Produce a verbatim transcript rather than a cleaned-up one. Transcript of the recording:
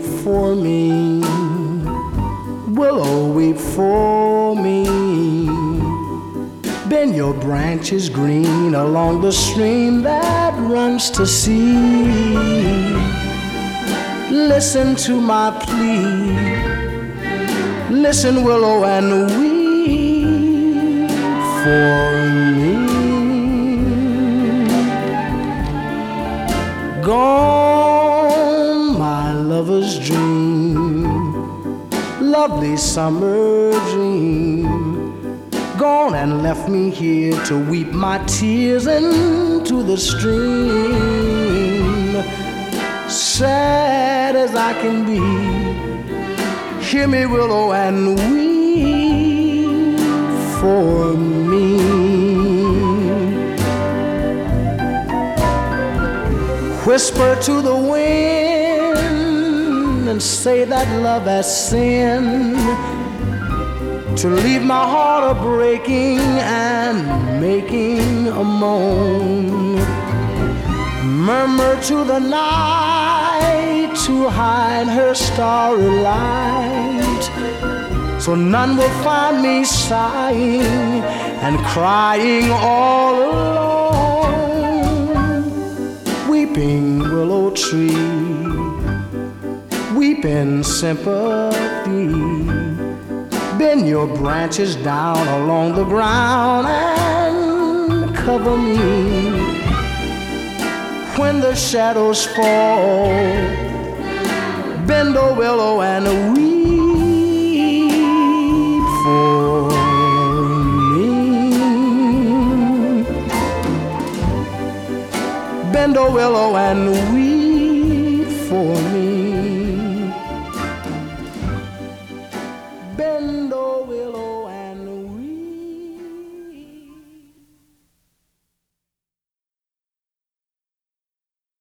for me. Willow, weep for me. Bend your branches green along the stream that runs to sea. Listen to my plea. Listen, willow, and weep for me. Gone, my lover's dream, lovely summer dream. Gone and left me here to weep my tears into the stream. Sad as I can be, hear me, willow, and weep for me. Whisper to the wind and say that love has sinned, to leave my heart a-breaking and making a moan. Murmur to the night to hide her starry light, so none will find me sighing and crying all alone. Weeping willow tree, weep in sympathy. Bend your branches down along the ground and cover me. When the shadows fall, bend, a willow, and weep for me. Bend, a willow, and weep for me.